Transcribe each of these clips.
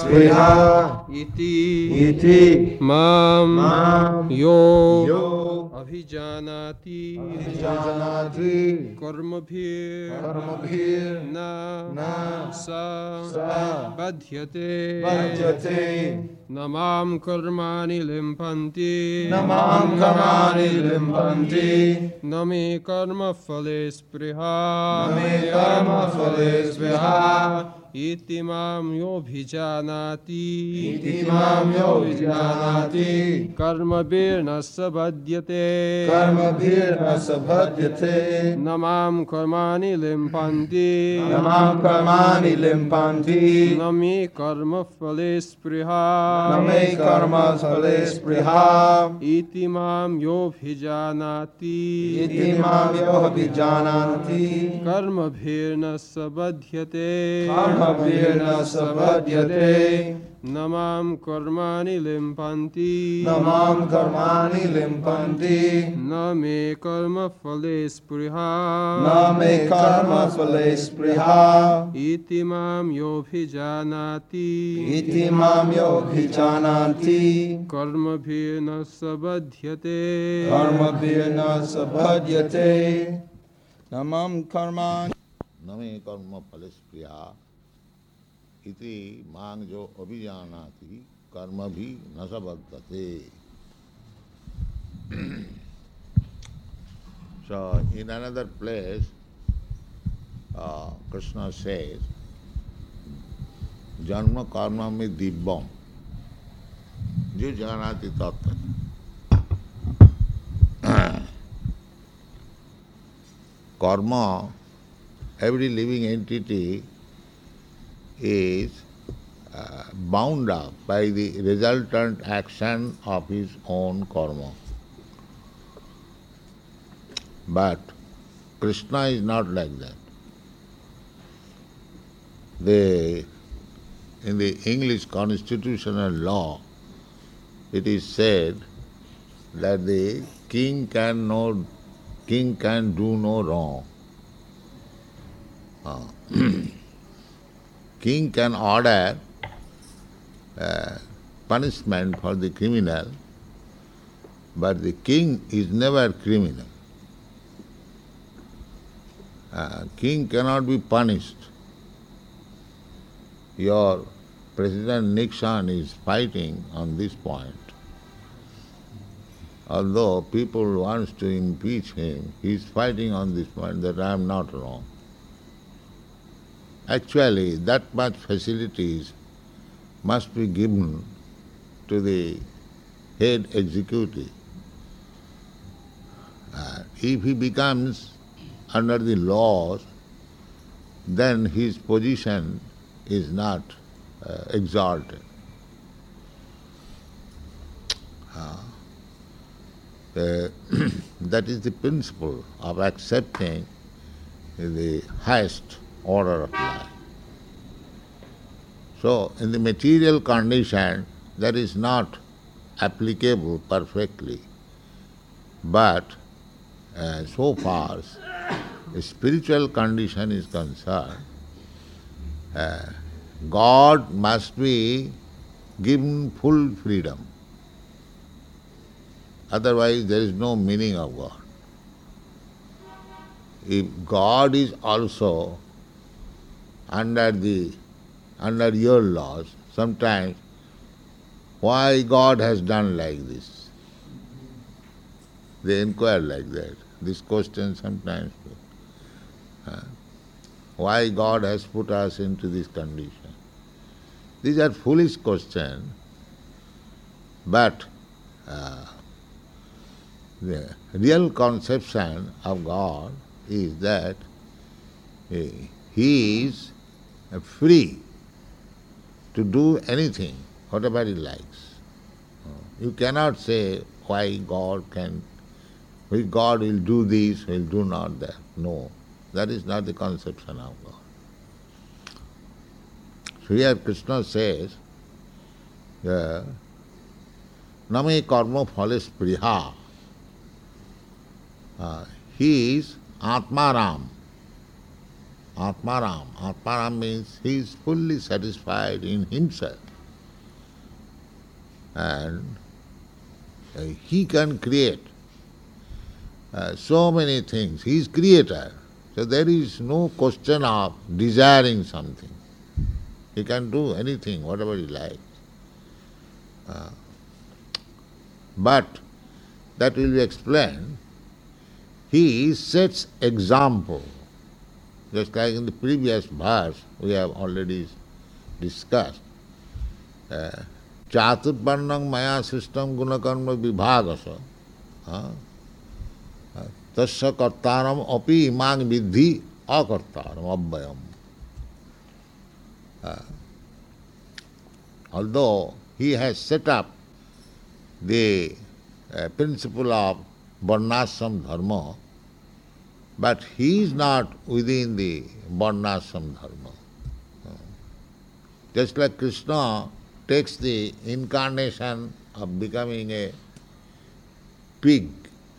स्पृहा इति माम यो अभिजानाति कर्मभिर्न स बध्यते न माम कर्माणि लिम्पन्ति न मे कर्मफले स्पृहा इति माम योऽभिजानाति कर्मभिर्न स बध्यते न माम कर्माणि लिम्पन्ति न मे कर्मफले स्पृहा इति माम योऽभिजानाति कर्मभिर्न स बध्यते न माम कर्माणि लिम्पन्ति न मे कर्मफले स्पृहा इति माम योऽभिजानाति कर्मभिर्न स बध्यते न माम कर्माणि न मे कर्म फल स्प्रिया इति मांग जो अभिजानाति कर्म भी न सबद्धते. So in another place Krishna says janma karma me dibbam jo janati tattva. Karma, every living entity is bound up by the resultant action of his own karma. But Krishna is not like that. In the English constitutional law, it is said that the king can do no wrong. King can order punishment for the criminal, but the king is never criminal. King cannot be punished. Your President Nixon is fighting on this point. Although people want to impeach him, he is fighting on this point that I am not wrong. Actually, that much facilities must be given to the head executive. If he becomes under the laws, then his position is not exalted. That is the principle of accepting the highest order of life. So, in the material condition, that is not applicable perfectly. But so far as the spiritual condition is concerned, God must be given full freedom. Otherwise, there is no meaning of God. If God is also under your laws, sometimes why God has done like this? They inquire like that. This question sometimes. Why God has put us into this condition? These are foolish questions, but the real conception of God is that He is free to do anything, whatever He likes. You cannot say why God will do this, will do not that. No, that is not the conception of God. So here Krishna says, Name karma phales priha. He is Atmaram. Atmaram. Atmaram means he is fully satisfied in himself. And he can create so many things. He is creator. So there is no question of desiring something. He can do anything, whatever he likes. But that will be explained. He sets example. Just like in the previous verse we have already discussed. Chaturvarnam maya system gunakarma vibhagasa. Tasya kartaram api imang vidhi akartaram abbayam. Although he has set up the principle of varnashram dharma, but he is not within the varnashram dharma. Just like Krishna takes the incarnation of becoming a pig,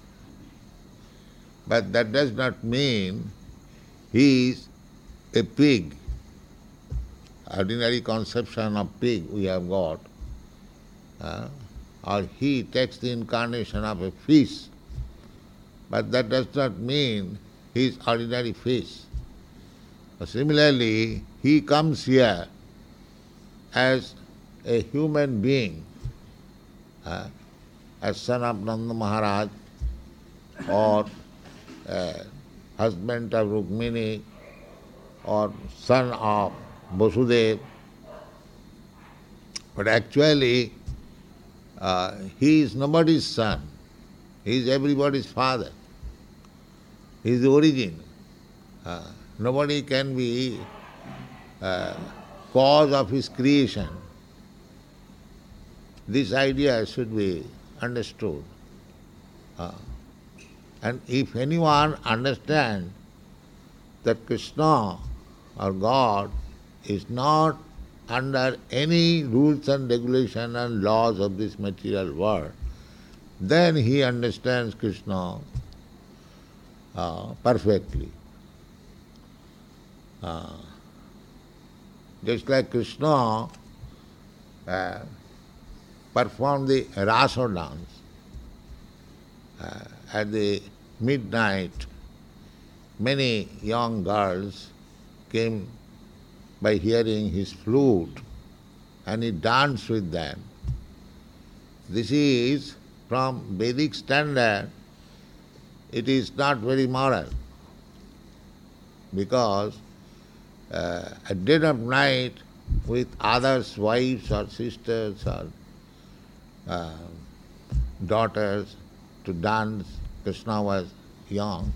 but that does not mean he is a pig. Ordinary conception of pig we have got, or he takes the incarnation of a fish, but that does not mean he is ordinary fish. Similarly, he comes here as a human being, as son of Nanda Maharaj, or husband of Rukmini, or son of Vasudeva. But actually, he is nobody's son. He is everybody's father. He is the origin. Nobody can be cause of his creation. This idea should be understood. And if anyone understands that Krishna or God is not under any rules and regulations and laws of this material world, then he understands Krishna perfectly. Just like Krishna performed the Rasa dance at the midnight, many young girls came by hearing his flute, and he danced with them. This is, from Vedic standard, it is not very moral, because at dead of night, with others' wives or sisters or daughters to dance, Krishna was young,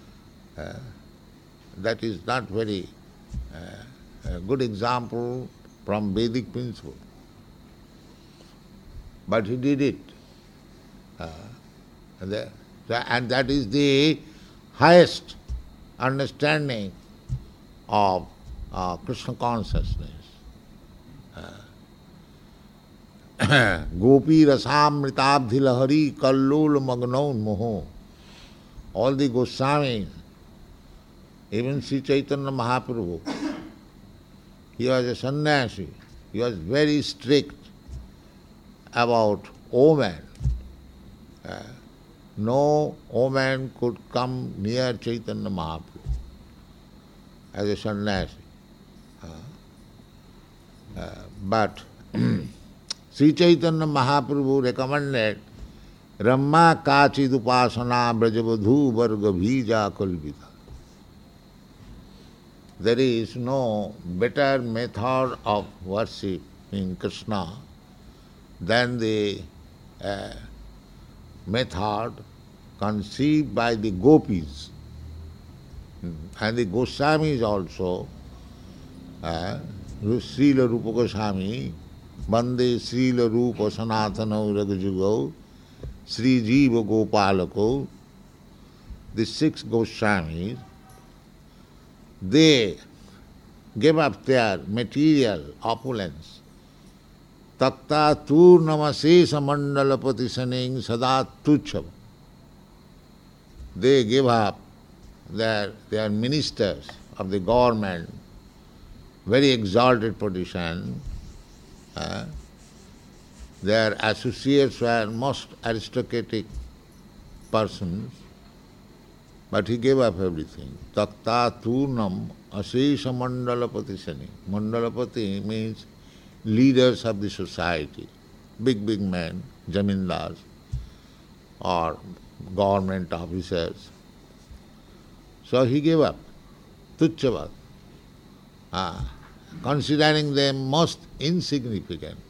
that is not very a good example from Vedic principle. But he did it. And that is the highest understanding of Krishna consciousness. Gopi rasamritabdhi lahari kallol magnaun moho. All the Goswamis, even Sri Chaitanya Mahaprabhu, he was a sannyasi. He was very strict about women. No woman could come near Chaitanya Mahaprabhu as a sannyasi. But Sri Chaitanya Mahaprabhu recommended Ramma Kachid Upasana Brajavadhu Varga Bhija Kalvita. There is no better method of worship in Krishna than the method conceived by the gopis. And the Goswamis also, Srila Rupa Goswami, Bande Srila Rupa Sanatana Ragajugau, Sri Jiva Gopalako, the 6 Goswamis, they gave up their material opulence. Takta tur namasesa mandalapati saning sada tucham. They gave up they are ministers of the government, very exalted position, their associates were most aristocratic persons, but he gave up everything. Takta turnam asesha mandalapati sani. Mandalapati means leaders of the society, big men, zamindars, or government officers. So he gave up, tuchchavat, considering them most insignificant.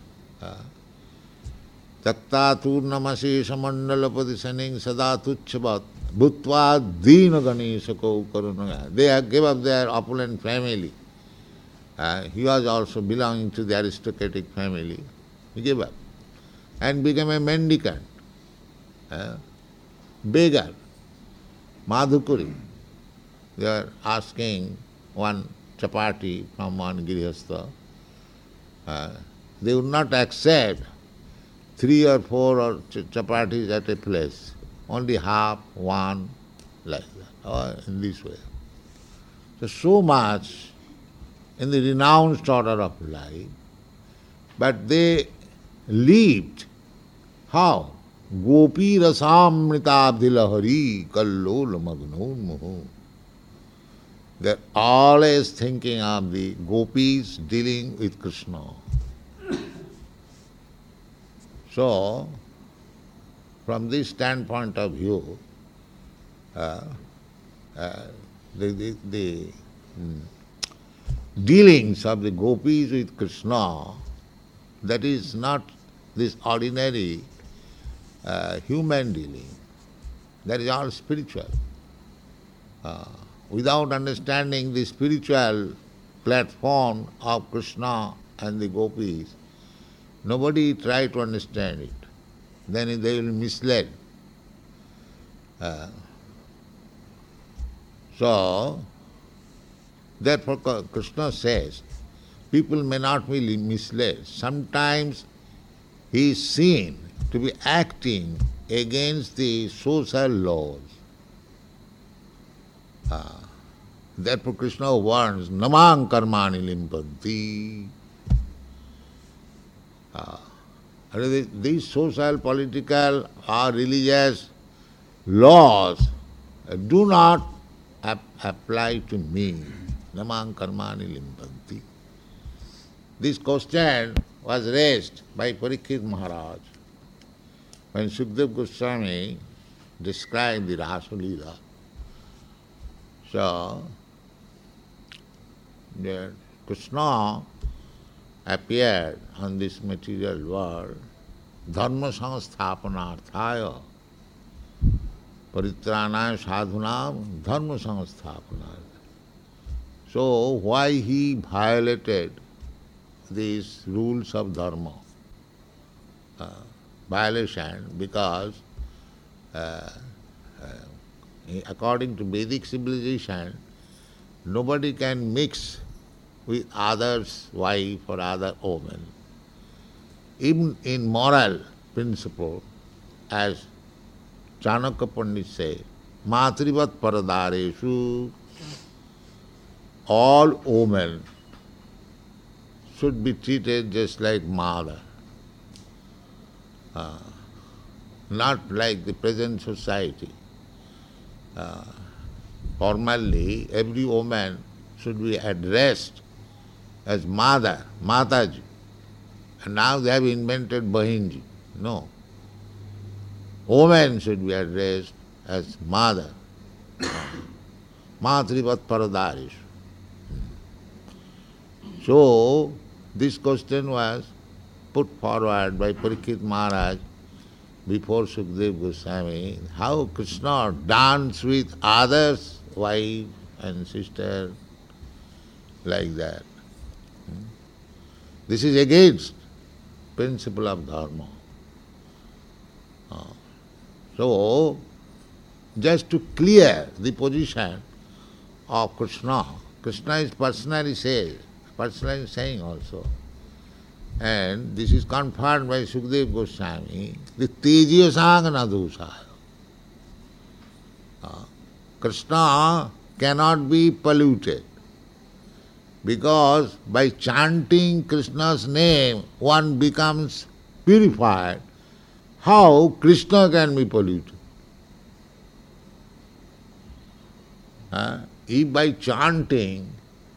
Takta turnamashesha mandalapati saning sada tuchchavat bhutva dina ganeshako karunaya. They gave up their opulent family. He was also belonging to the aristocratic family. He gave up and became a mendicant, beggar, madhukuri. They are asking one chapati from one girihastha. They would not accept 3 or 4 or chapatis at a place, only half, one, like that, or in this way. So much in the renounced order of life, but they lived how? Gopi rasamritabdhilahari kallola magnonmoho. They're always thinking of the gopis dealing with Krishna. So, from this standpoint of view, the dealings of the gopis with Krishna, that is not this ordinary human dealing. That is all spiritual. Without understanding the spiritual platform of Krishna and the gopis, nobody try to understand it. Then they will be misled. So, therefore Krishna says, people may not be misled. Sometimes he is seen to be acting against the social laws. Therefore Krishna warns, namang karmani limpanti. These social, political or religious laws do not apply to me. Namang karmani limpanti. This question was raised by Parikshit Maharaj when Sukadeva Goswami described the Rasa Leela. So, Krishna appeared on this material world, dharma samsthapanarthaya, paritranaya sadhunam dharma samsthapanarthaya. So, why he violated these rules of dharma? Violation because according to Vedic civilization, nobody can mix with others' wife or other woman. Even in moral principle, as Chanakya Pandit says, Matrivat paradareshu, all women should be treated just like mother, not like the present society. Formerly, every woman should be addressed as mother, Mataji. And now they have invented Bahinji. No. Women should be addressed as mother. Matrivat paradarishu. So, this question was put forward by Parikshit Maharaj before Sukadeva Goswami, how Krishna danced with others, wife and sister, like that. This is against principle of dharma. So, just to clear the position of Krishna, Krishna is personally saying also, and this is confirmed by Sukadeva Goswami, the Tejiya Sangana dosha. Krishna cannot be polluted, because by chanting Krishna's name, one becomes purified, how Krishna can be polluted? If by chanting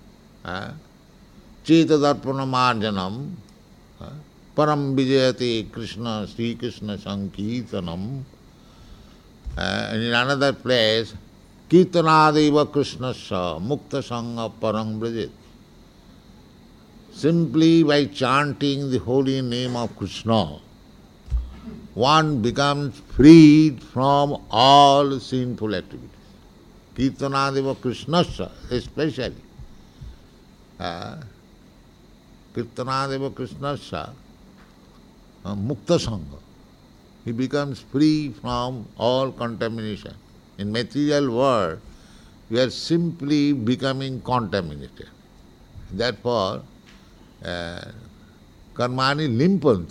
Chetadarpana Marjanam, Param Vijayate Krishna, Sri Krishna Sankirtanam, and in another place, Kirtanadeva Krishnasya Mukta Sangha Parang Brajit. Simply by chanting the holy name of Krishna, one becomes freed from all sinful activities. Kirtanadeva Krishnasya, especially. Kirtanadeva Krishnasya Mukta Sangha. He becomes free from all contamination. In material world, we are simply becoming contaminated. Therefore, karmani limpanti.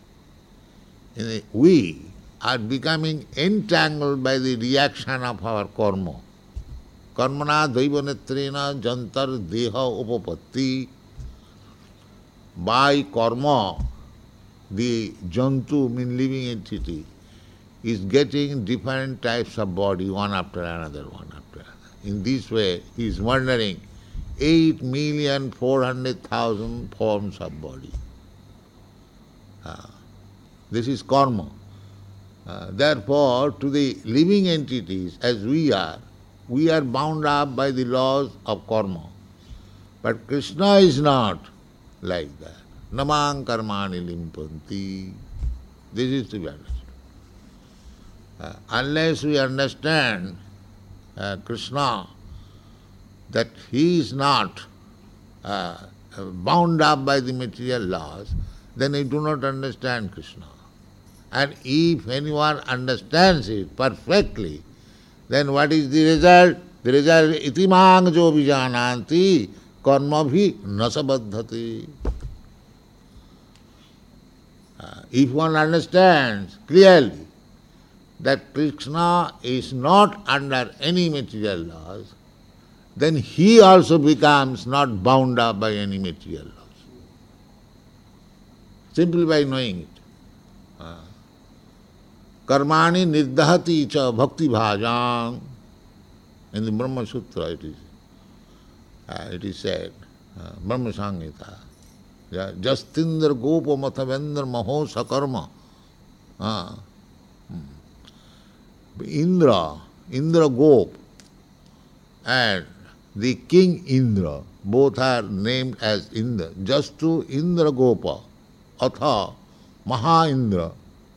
We are becoming entangled by the reaction of our karma. Karmana daivanetrena jantar deha upapatti. By karma, the jantu, mean living entity, is getting different types of body, one after another, one after another. In this way, he is wandering 8,400,000 forms of body. This is karma. Therefore, to the living entities, as we are bound up by the laws of karma. But Krishna is not like that. Namang karmani limpanti. This is to be understood. Unless we understand Krishna, that he is not bound up by the material laws, then we do not understand Krishna. And if anyone understands it perfectly, then what is the result? The result is itimang jo vijananti karma bhi nasabadhati. If one understands clearly that Krishna is not under any material laws, then he also becomes not bound up by any material laws. Simply by knowing it. Karmani nirdahati cha bhakti bhajang. In the Brahma Sutra it is said, Brahma Samhita, Justindra gopa mathavendra maho sakarma. Indra Gop and the king Indra, both are named as Indra. Just to Indra Gopa, Atha Maha Indra,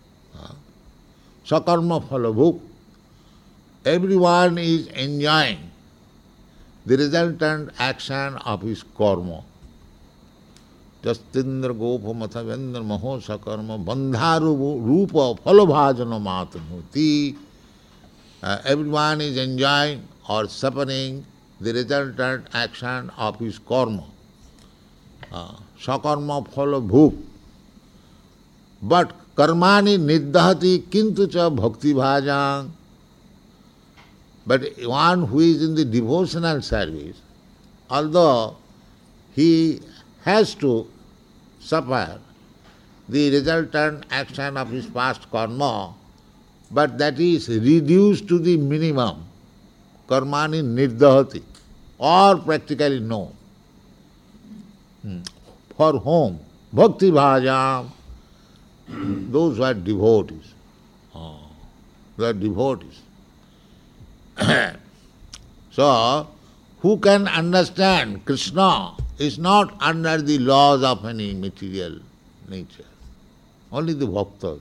Sakarma Phalabhuk. Everyone is enjoying the resultant action of his karma. Justindra Gopa Mathavendra Maho Sakarma Bandharu Rupa Phalabhajana Matamuti. Everyone is enjoying or suffering the resultant action of his karma. Sakarma phala bhuk. But karmani nirdahati kintu cha bhakti bhajang. But one who is in the devotional service, although he has to suffer the resultant action of his past karma, but that is reduced to the minimum. Karmani nirdahati, or practically no. For whom? Bhakti bhajam. Those who are devotees. They are devotees. So, who can understand Krishna is not under the laws of any material nature. Only the bhaktas.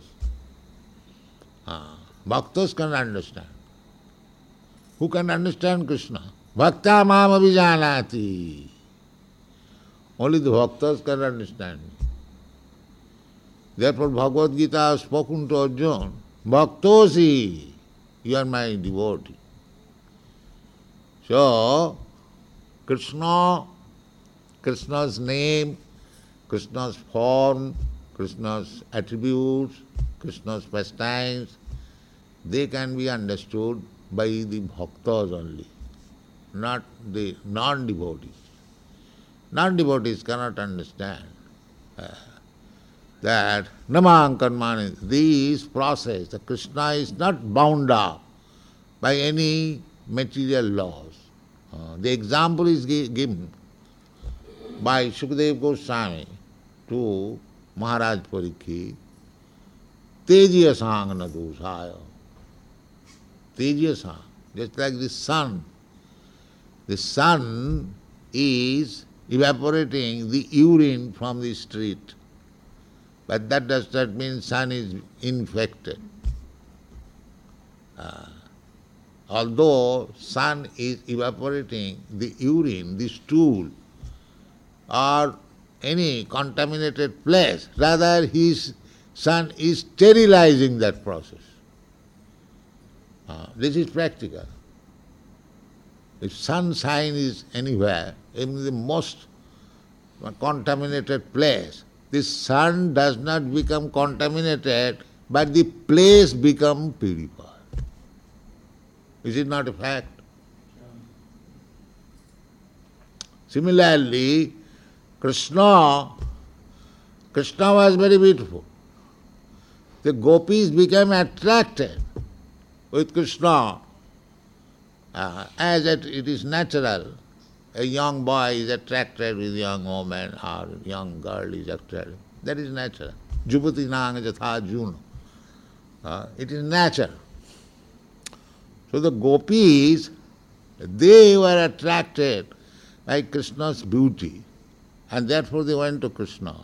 Bhaktas can understand. Who can understand Krishna? Bhakta mam abhijanati. Only the bhaktas can understand. Therefore Bhagavad Gita has spoken to Arjuna, Bhaktosi, you are my devotee. So, Krishna's name, Krishna's form, Krishna's attributes, Krishna's pastimes, they can be understood by the bhaktas only, not the non-devotees. Non-devotees cannot understand. that namam karmani, this process, the Krishna is not bound up by any material laws. The example is given by Shukadeva Goswami to Maharaj Parikshit, Tejiyasang na dosaya. Tejiyasang, just like the sun. The sun is evaporating the urine from the street. But that does not mean sun is infected. Although sun is evaporating the urine, the stool, or any contaminated place, rather his sun is sterilizing that process. This is practical. If sunshine is anywhere, in the most contaminated place, the sun does not become contaminated, but the place becomes purified. Is it not a fact? Similarly, Krishna was very beautiful. The gopis became attracted with Krishna, as it is natural. A young boy is attracted with a young woman, or a young girl is attracted. That is natural. Jupati nang jatha juno. It is natural. So the gopis, they were attracted by Krishna's beauty, and therefore they went to Krishna.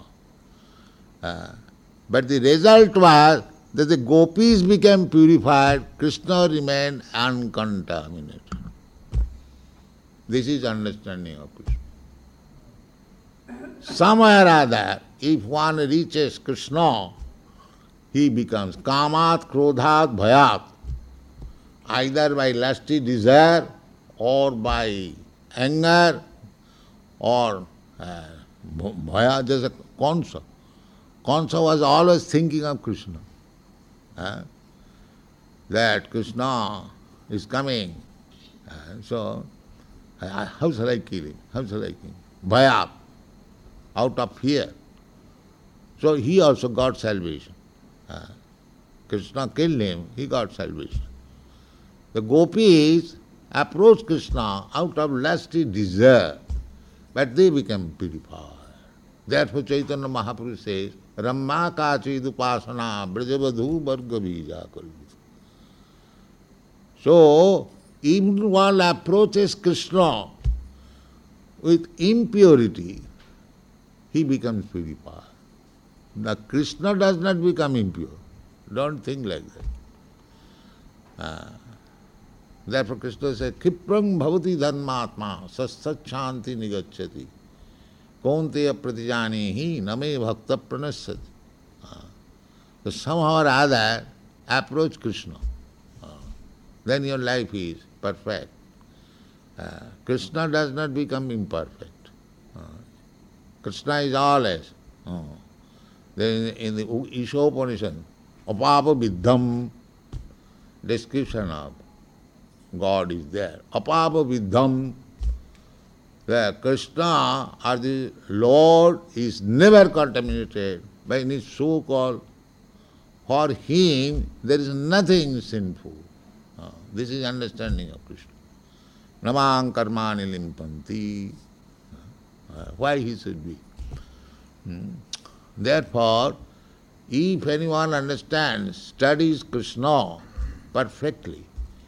But the result was that the gopis became purified, Krishna remained uncontaminated. This is understanding of Krishna. Somewhere or other, if one reaches Krishna, he becomes kamat, krodhat, bhayat, either by lusty desire or by anger or bhaya. There's a Kansa. Kansa was always thinking of Krishna. That Krishna is coming. So, how shall I kill him? How shall I kill him? Bhaya, out of fear. So he also got salvation. Krishna killed him, he got salvation. The gopis approached Krishna out of lusty desire, but they became purified. Therefore Chaitanya Mahaprabhu says, Ramma kachid upasana brajavadhu varga bija kalvita. So, even one approaches Krishna with impurity, he becomes purified. Now Krishna does not become impure. Don't think like that. Therefore Krishna says, Kiprang bhavati dharmatma sasachanti nigacchati konteya pratijanihi name bhakta pranasyati. So somehow or other approach Krishna. Then your life is perfect. Krishna does not become imperfect. Krishna is always. Then in the Ishopanishad, apapa viddham, description of God is there. Apapa viddham, where Krishna or the Lord is never contaminated by any so-called. For him there is nothing sinful. This is understanding of Krishna. Namang karmani limpanti. Why he should be? Therefore, if anyone understands, studies Krishna perfectly,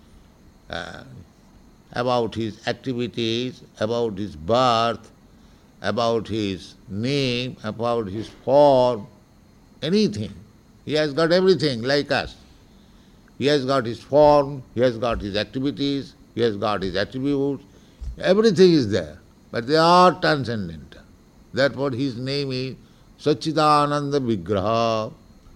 about his activities, about his birth, about his name, about his form, anything. He has got everything like us. He has got his form, he has got his activities, he has got his attributes, everything is there. But they are transcendental. Therefore his name is Sachidananda Vigraha.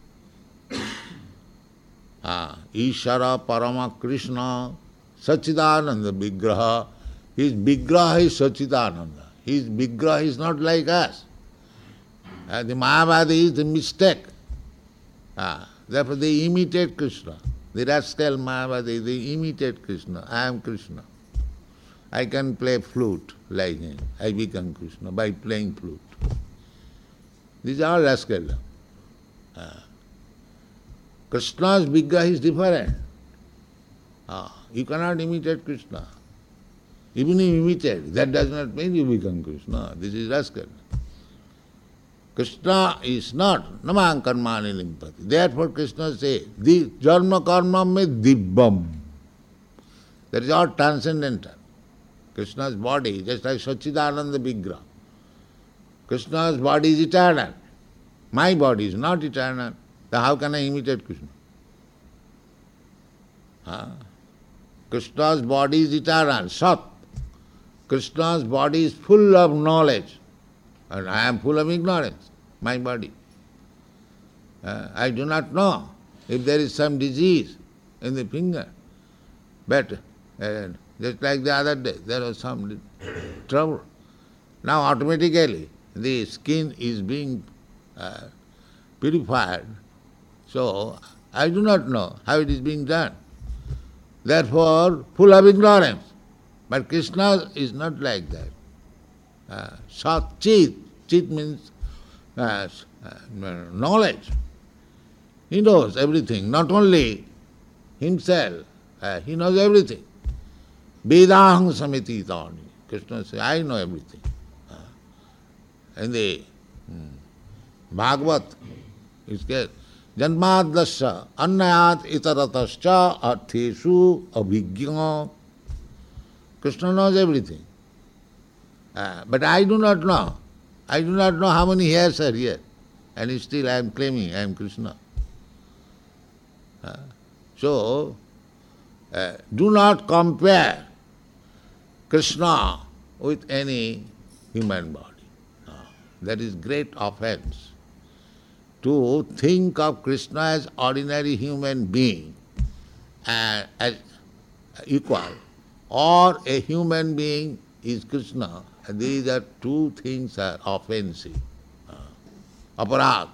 Ishara Parama Krishna, Sachidananda Vigraha. His Vigraha is Sachidananda. His Vigraha is not like us. The Mayavadi is the mistake. Therefore they imitate Krishna. The rascal Mayavadi, they imitate Krishna. I am Krishna. I can play flute like him. I become Krishna by playing flute. These are rascal. Krishna's Vigraha is different. You cannot imitate Krishna. Even if you imitate, that does not mean you become Krishna. This is rascal. Krishna is not namang karmani limpati. Therefore Krishna says, the jarma karma me dibbam. That is all transcendental. Krishna's body, just like Sachidananda Vigraha. Krishna's body is eternal. My body is not eternal. Then how can I imitate Krishna? Krishna's body is eternal, Sat. Krishna's body is full of knowledge. And I am full of ignorance, my body. I do not know if there is some disease in the finger. But just like the other day, there was some trouble. Now automatically the skin is being purified. So I do not know how it is being done. Therefore, full of ignorance. But Krishna is not like that. Sat Chit. Chit means knowledge. He knows everything, not only himself, he knows everything. Vedahang samiti tani. Krishna says, I know everything. In the Bhagavad, it says, Janmadlasya annayat itaratascha artheshu abhigya. Krishna knows everything. But I do not know. I do not know how many hairs are here. And still I am claiming I am Krishna. So, do not compare Krishna with any human body. That is great offense. To think of Krishna as ordinary human being, as equal, or a human being is Krishna, these are two things are offensive. Aparad.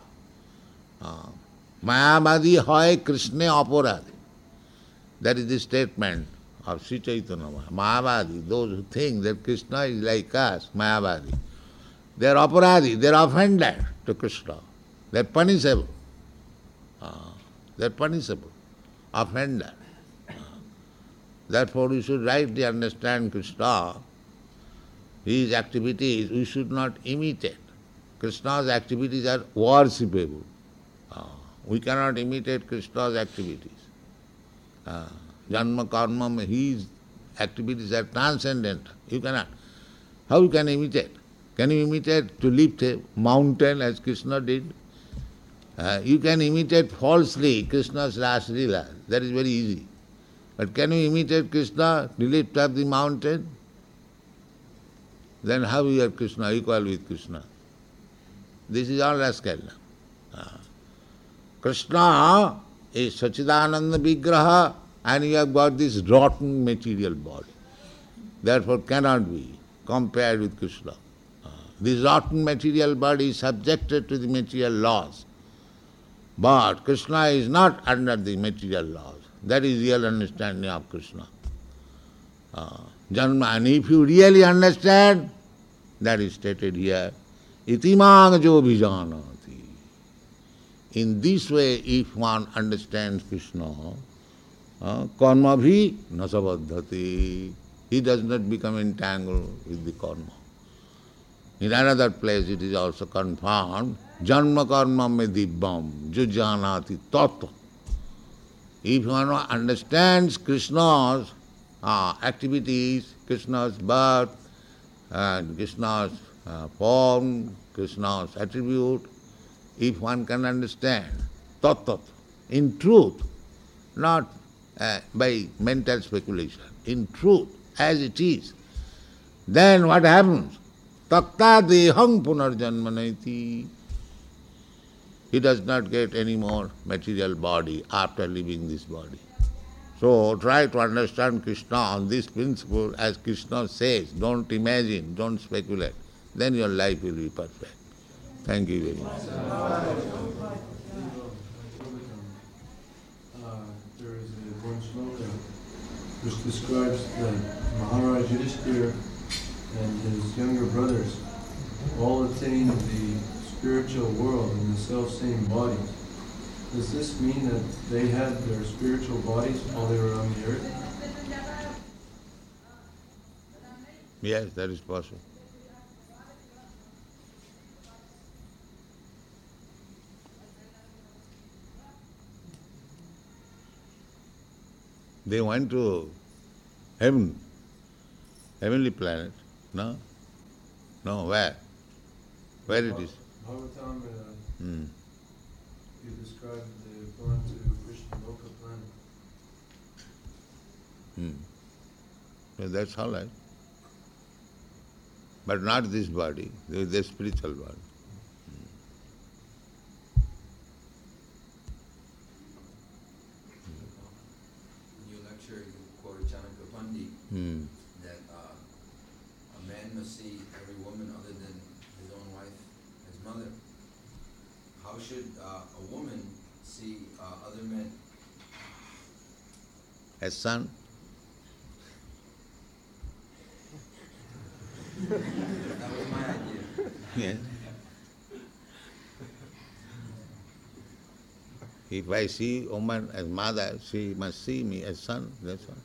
Mayavadi hoy Krishna aparad. That is the statement of Sri Chaitanya. Mayavadi, those who think that Krishna is like us, Mayavadi, they are aparadi, they are offended to Krishna. They are punishable. They are punishable, offended. Therefore we should rightly understand Krishna. His activities we should not imitate. Krishna's activities are worshipable. We cannot imitate Krishna's activities. Janma karma, his activities are transcendental. You cannot. How you can imitate? Can you imitate to lift a mountain as Krishna did? You can imitate falsely Krishna's Rasa Leela. That is very easy. But can you imitate Krishna to lift up the mountain? Then how you are Krishna, equal with Krishna? This is all rascal. Krishna is Sachidananda Vigraha and you have got this rotten material body. Therefore cannot be compared with Krishna. This rotten material body is subjected to the material laws. But Krishna is not under the material laws. That is real understanding of Krishna. Janma, and if you really understand, that is stated here, itimang jo vijanati. In this way, if one understands Krishna, karma bhi nasabadhati. He does not become entangled with the karma. In another place it is also confirmed, janma karma me dibbam, jo janati tattva. If one understands Krishna's activities, Krishna's birth, and Krishna's form, Krishna's attribute, if one can understand tat, in truth, not by mental speculation, in truth, as it is, then what happens? Takta dehang punarjanmanaiti. He does not get any more material body after leaving this body. So try to understand Krishna on this principle as Krishna says. Don't imagine, don't speculate. Then your life will be perfect. Thank you very much. There is one sloka which describes that Maharaj Yudhishthira and his younger brothers all attained the spiritual world in the self-same body. Does this mean that they had their spiritual bodies while they were on the earth? Yes, that is possible. They went to heaven, heavenly planet. No? No, where? Where it is? Bhagavatam, Hmm. you described they've gone to Krishna Loka planet. So that's all right. But not this body, the spiritual body. In your lecture, you quoted Janaka Pandit Hmm. that a man must see every woman other than his own wife as mother. How should a woman see other men? As son. That was my idea. Yes. If I see woman as mother, she must see me as son, that's all.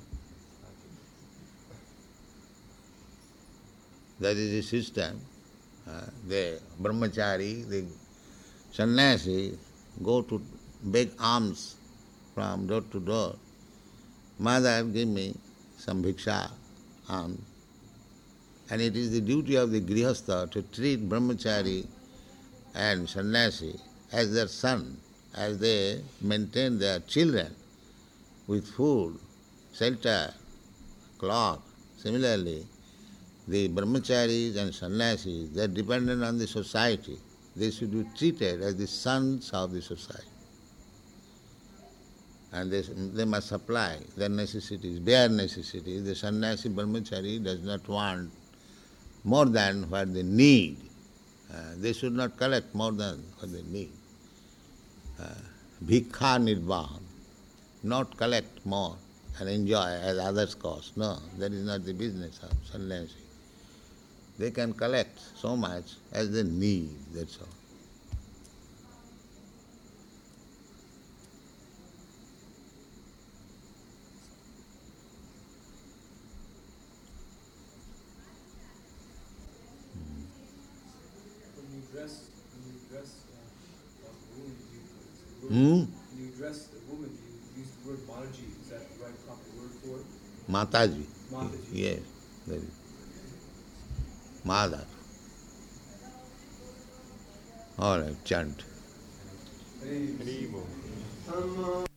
That is the system. The brahmachari, the sannyasi go to beg alms from door to door. Mother, give me some bhiksha, alms. And it is the duty of the grihastha to treat brahmachari and sannyasi as their son, as they maintain their children with food, shelter, cloth. Similarly, the brahmacharis and sannyasis, they are dependent on the society. They should be treated as the sons of the society. And they must supply their necessities, bare necessities. The sannyasi brahmachari does not want more than what they need. They should not collect more than what they need. Bhikha nirvahan, not collect more and enjoy as others cost. No, that is not the business of sannyasi. They can collect so much as they need, that's all. When you dress a woman, Hmm? when you dress a woman, do you use the word Mataji? Is that the right proper word for it? Mataji. Mataji. Yes, that is. Mother. All right, chant. Hey.